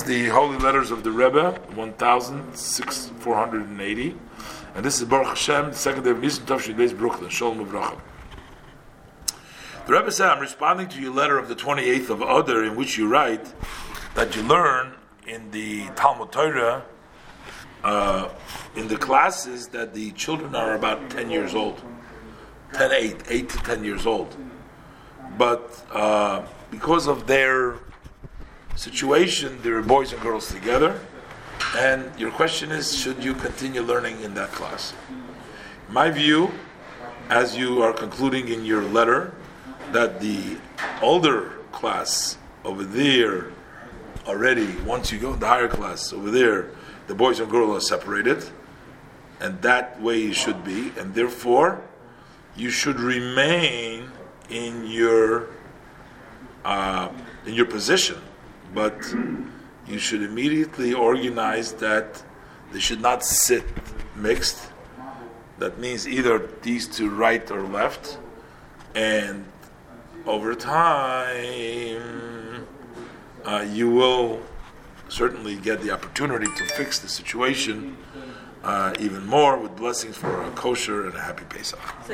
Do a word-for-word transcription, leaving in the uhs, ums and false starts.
the Holy Letters of the Rebbe, one thousand four hundred eighty. And this is Baruch Hashem, the second day of Nisan Tov Shidbeis Brooklyn. Shalom Uvracha. The Rebbe said, I'm responding to your letter of the twenty-eighth of Adar, in which you write that you learn in the Talmud Torah, uh, in the classes, that the children are about ten years old. ten, eight, eight to ten years old. But uh, because of their situation, there are boys and girls together. And your question is, should you continue learning in that class? My view, as you are concluding in your letter, that the older class over there already, once you go in the higher class over there, the boys and girls are separated, and that way it should be, and therefore you should remain in your uh, in your position, but you should immediately organize that they should not sit mixed. That means either these two right or left, and over time uh, you will certainly get the opportunity to fix the situation uh, even more, with blessings for a kosher and a happy Pesach.